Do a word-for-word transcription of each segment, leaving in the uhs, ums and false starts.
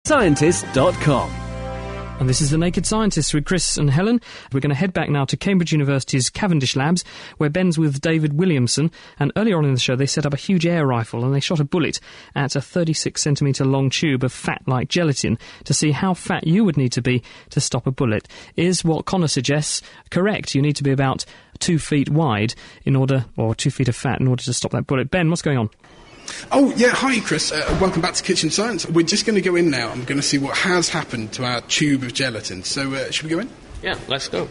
scientist dot com. And this is The Naked Scientists with Chris and Helen. We're going to head back now to Cambridge University's Cavendish Labs, where Ben's with David Williamson. And earlier on in the show, they set up a huge air rifle and they shot a bullet at a thirty-six centimetre long tube of fat-like gelatin to see how fat you would need to be to stop a bullet. Is what Connor suggests correct? You need to be about two feet wide in order, or two feet of fat in order to stop that bullet. Ben, what's going on? Oh, yeah, hi, Chris. Uh, welcome back to Kitchen Science. We're just going to go in now. I'm going to see what has happened to our tube of gelatin. So, uh, should we go in? Yeah, let's go.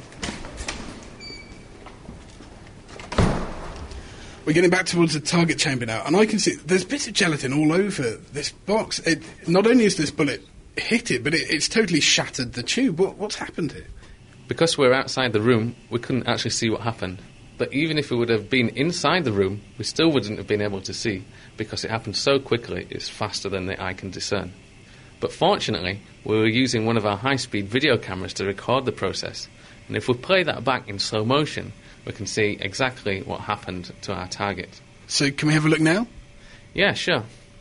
We're getting back towards the target chamber now, and I can see there's bits of gelatin all over this box. It, not only has this bullet hit it, but it, it's totally shattered the tube. What, what's happened here? Because we're outside the room, we couldn't actually see what happened. But even if we would have been inside the room, we still wouldn't have been able to see, because it happened so quickly, it's faster than the eye can discern. But fortunately, we were using one of our high-speed video cameras to record the process, and if we play that back in slow motion, we can see exactly what happened to our target. So can we have a look now? Yeah, sure.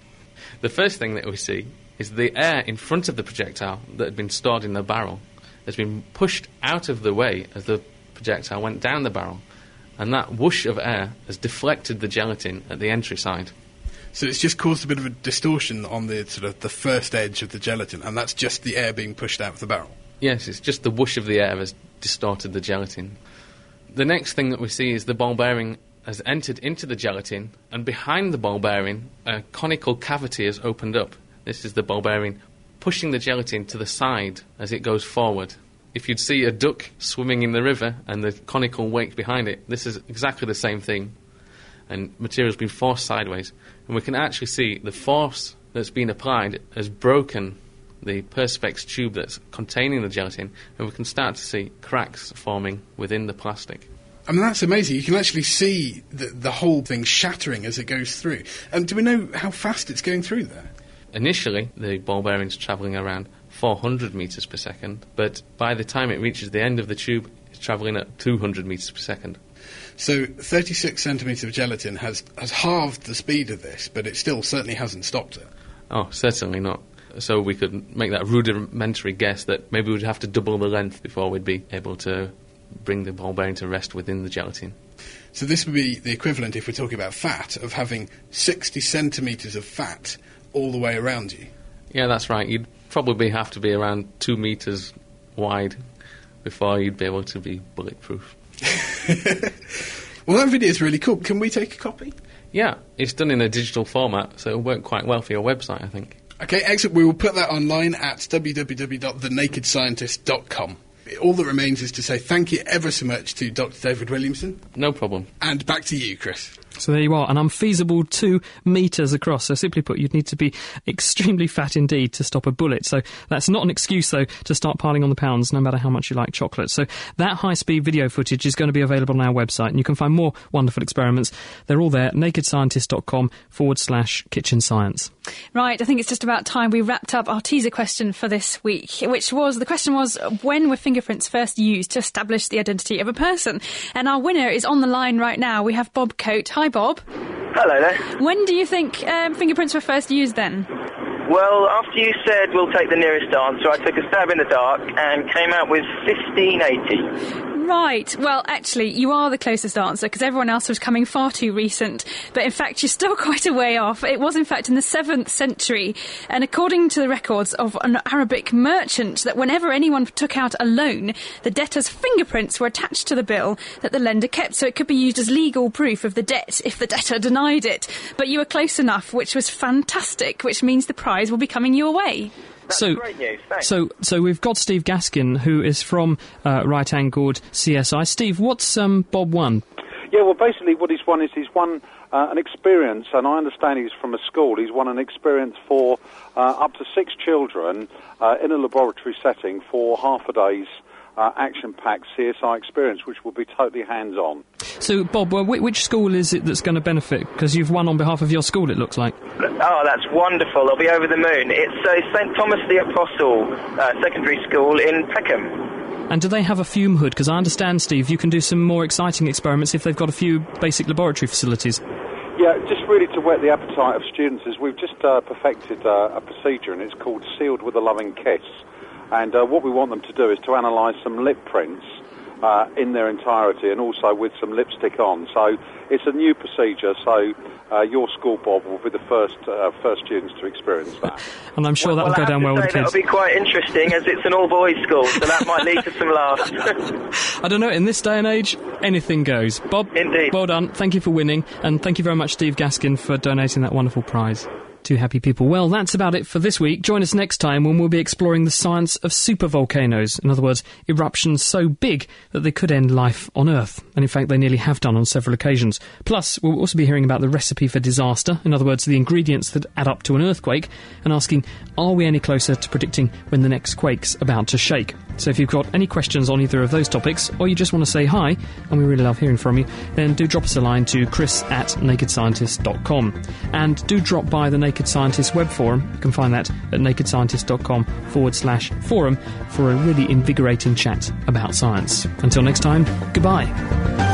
The first thing that we see is the air in front of the projectile that had been stored in the barrel has been pushed out of the way as the projectile went down the barrel, and that whoosh of air has deflected the gelatin at the entry side. So it's just caused a bit of a distortion on the sort of the first edge of the gelatin, and that's just the air being pushed out of the barrel? Yes, it's just the whoosh of the air has distorted the gelatin. The next thing that we see is the ball bearing has entered into the gelatin, and behind the ball bearing, a conical cavity has opened up. This is the ball bearing pushing the gelatin to the side as it goes forward. If you'd see a duck swimming in the river and the conical wake behind it, this is exactly the same thing. And material's been forced sideways. And we can actually see the force that's been applied has broken the Perspex tube that's containing the gelatin, and we can start to see cracks forming within the plastic. I mean, that's amazing. You can actually see the, the whole thing shattering as it goes through. And do we know how fast it's going through there? Initially, the ball bearing's travelling around four hundred metres per second, but by the time it reaches the end of the tube, it's travelling at two hundred metres per second. So thirty-six centimetres of gelatin has, has halved the speed of this, but it still certainly hasn't stopped it. Oh, certainly not. So we could make that rudimentary guess that maybe we'd have to double the length before we'd be able to bring the ball bearing to rest within the gelatin. So this would be the equivalent, if we're talking about fat, of having sixty centimetres of fat all the way around you. Yeah, that's right. You'd probably have to be around two metres wide before you'd be able to be bulletproof. Well, that video is really cool. Can we take a copy? Yeah, it's done in a digital format, so it'll work quite well for your website, I think. Okay, excellent. We will put that online at w w w dot the naked scientist dot com. All that remains is to say thank you ever so much to Doctor David Williamson. No problem. And back to you, Chris. So there you are, an unfeasible two metres across. So simply put, you'd need to be extremely fat indeed to stop a bullet. So that's not an excuse, though, to start piling on the pounds, no matter how much you like chocolate. So that high-speed video footage is going to be available on our website, and you can find more wonderful experiments. They're all there, nakedscientist.com forward slash kitchen science. Right, I think it's just about time we wrapped up our teaser question for this week, which was, the question was, when were fingerprints first used to establish the identity of a person? And our winner is on the line right now. We have Bob Coate. Hi, Bob. Hello there. When do you think um, fingerprints were first used then? Well, after you said we'll take the nearest answer, I took a stab in the dark and came out with fifteen eighty. Right. Well, actually, you are the closest answer, because everyone else was coming far too recent. But in fact, you're still quite a way off. It was, in fact, in the seventh century. And according to the records of an Arabic merchant, that whenever anyone took out a loan, the debtor's fingerprints were attached to the bill that the lender kept, so it could be used as legal proof of the debt if the debtor denied it. But you were close enough, which was fantastic, which means the prize will be coming your way. That's so, great news, thanks. So, so we've got Steve Gaskin, who is from uh, right-angled C S I. Steve, what's um, Bob won? Yeah, well, basically what he's won is he's won uh, an experience, and I understand he's from a school. He's won an experience for uh, up to six children uh, in a laboratory setting for half a day's uh, action-packed C S I experience, which will be totally hands-on. So, Bob, well, which school is it that's going to benefit? Because you've won on behalf of your school, it looks like. Oh, that's wonderful. They'll be over the moon. It's uh, Saint Thomas the Apostle uh, Secondary School in Peckham. And do they have a fume hood? Because I understand, Steve, you can do some more exciting experiments if they've got a few basic laboratory facilities. Yeah, just really to whet the appetite of students is we've just uh, perfected uh, a procedure, and it's called Sealed with a Loving Kiss. And uh, what we want them to do is to analyse some lip prints uh, in their entirety, and also with some lipstick on. So it's a new procedure, so uh, your school, Bob, will be the first uh, first students to experience that. And I'm sure well, that'll well, go down well with the kids. That'll be quite interesting, as it's an all-boys school, so that might lead to some laughs. I don't know, in this day and age, anything goes. Bob, Indeed. Well done, thank you for winning, and thank you very much, Steve Gaskin, for donating that wonderful prize. Two happy people. Well, that's about it for this week. Join us next time when we'll be exploring the science of supervolcanoes. In other words, eruptions so big that they could end life on Earth. And in fact, they nearly have done on several occasions. Plus, we'll also be hearing about the recipe for disaster. In other words, the ingredients that add up to an earthquake. And asking, are we any closer to predicting when the next quake's about to shake? So if you've got any questions on either of those topics, or you just want to say hi, and we really love hearing from you, then do drop us a line to chris at naked scientist dot com. And do drop by the Naked Scientist web forum. You can find that at nakedscientist.com forward slash forum for a really invigorating chat about science. Until next time, goodbye.